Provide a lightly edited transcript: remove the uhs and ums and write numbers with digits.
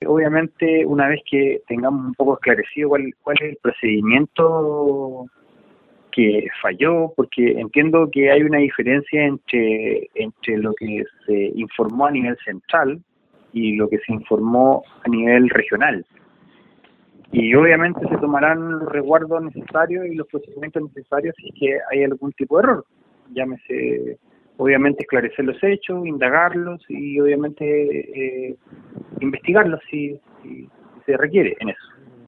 obviamente, una vez que tengamos un poco esclarecido cuál es el procedimiento que falló, porque entiendo que hay una diferencia entre lo que se informó a nivel central y lo que se informó a nivel regional. Y obviamente se tomarán los resguardos necesarios y los procedimientos necesarios si es que hay algún tipo de error. Llámese, obviamente, esclarecer los hechos, indagarlos y obviamente investigarlos si se requiere en eso.